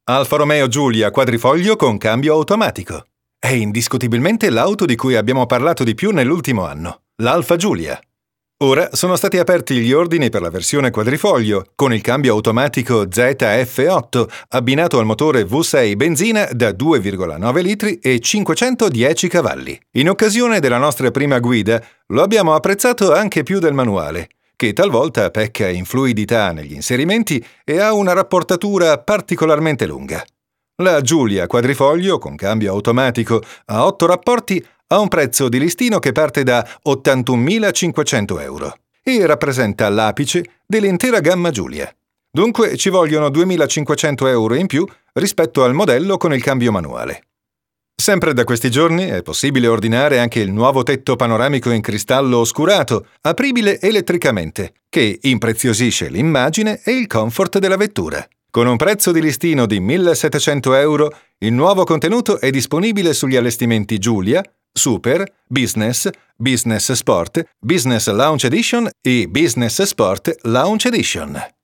Alfa Romeo Giulia quadrifoglio con cambio automatico. È indiscutibilmente l'auto di cui abbiamo parlato di più nell'ultimo anno, l'Alfa Giulia. Ora sono stati aperti gli ordini per la versione quadrifoglio, con il cambio automatico ZF8, abbinato al motore V6 benzina da 2,9 litri e 510 cavalli. In occasione della nostra prima guida, lo abbiamo apprezzato anche più del manuale, che talvolta pecca in fluidità negli inserimenti e ha una rapportatura particolarmente lunga. La Giulia quadrifoglio con cambio automatico a 8 rapporti ha un prezzo di listino che parte da 81.500 euro e rappresenta l'apice dell'intera gamma Giulia. Dunque ci vogliono 2.500 euro in più rispetto al modello con il cambio manuale. Sempre da questi giorni è possibile ordinare anche il nuovo tetto panoramico in cristallo oscurato, apribile elettricamente, che impreziosisce l'immagine e il comfort della vettura. Con un prezzo di listino di 1.700 euro, il nuovo contenuto è disponibile sugli allestimenti Giulia, Super, Business, Business Sport, Business Launch Edition e Business Sport Launch Edition.